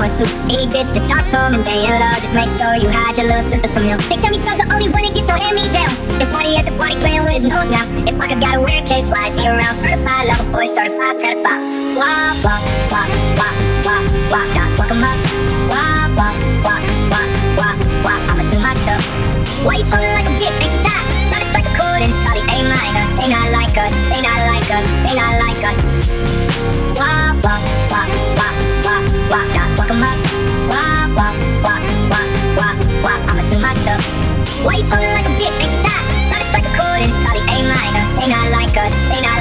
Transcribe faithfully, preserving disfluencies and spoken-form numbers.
want to. Any bitch that talks to him and they in love, just make sure you hide your little sister from him. They tell me Chubb's the only one that gets your hand-me-downs. They party at the party playing with his nose now. If I could got a weird case, why is he around? Certified lover boy, certified pedophiles. Wah, wah, wah, wah, wah, wah, gotta fuck him up. Wah, wah, wah, wah, wah, wah, I'ma do my stuff. Why you trolling like a bitch? Ain't you tired? Try to strike a chord and it's probably A minor. They not like us, they not like us, they not like us. Wah, wah, wah, wah, wah, wah, gotta fuck him up. Wah, wah, wah, wah, wah, wah, I'ma do my stuff. Why you trolling like a bitch? Ain't you tired? Try to strike a chord and it's probably A minor. They not like us, they not